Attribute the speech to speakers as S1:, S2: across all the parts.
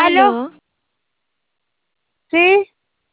S1: ¿Aló?
S2: Aló,
S1: ¿Sí?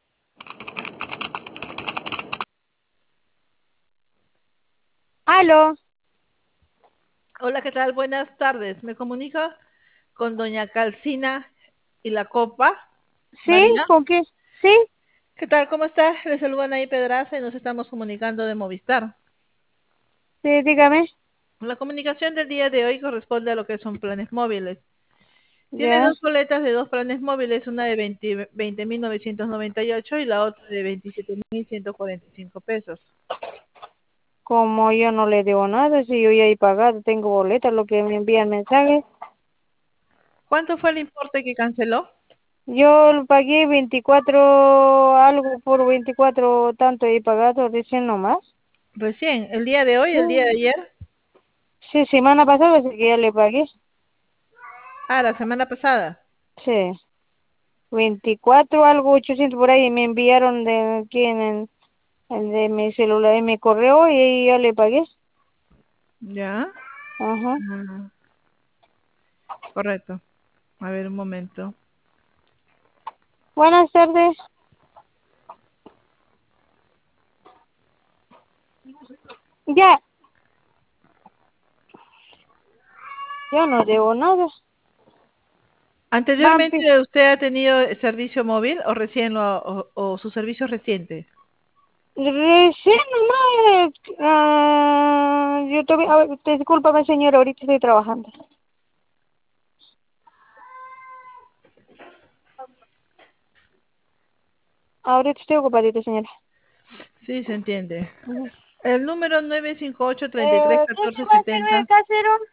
S1: ¿Aló?
S2: hola, ¿qué tal? Buenas tardes. Me comunico con doña Calcina y la Copa.
S1: ¿Sí?
S2: María,
S1: ¿Con qué? ¿Sí?
S2: ¿qué tal? ¿Cómo está? Le saluda Anaí Pedraza y nos estamos comunicando de Movistar.
S1: Sí, dígame.
S2: La comunicación del día de hoy corresponde a lo que son planes móviles. Tiene
S1: Ya.
S2: dos boletas de dos planes móviles, una de 20.998 y la otra de 27.145 pesos.
S1: Como yo no le debo nada, si yo ya he pagado, tengo boletas, lo que me envían mensajes.
S2: ¿Cuánto fue el importe que canceló?
S1: Yo lo pagué 24, algo por 24, tanto he pagado recién nomás.
S2: Recién, el día de hoy,
S1: Sí,
S2: el día de ayer.
S1: sí, semana pasada sí que ya le pagué.
S2: Ah, la semana pasada.
S1: Sí, 24, algo 800 por ahí me enviaron de aquí de mi celular, en mi correo y ahí ya le pagué.
S2: ¿Ya?
S1: Ajá.
S2: Ah, correcto. A ver, un momento.
S1: Buenas tardes. Ya, yo no debo nada. Vampi.
S2: ¿Anteriormente usted ha tenido servicio móvil o recién o su servicio reciente?
S1: Recién nomás, yo todavía, a ver, discúlpame señora, ahorita estoy trabajando. Ahorita estoy ocupadita señora.
S2: Sí, se entiende.
S1: Ujú.
S2: El número 958 33
S1: ¿Qué
S2: 14
S1: va a hacer el
S2: 70.
S1: casero?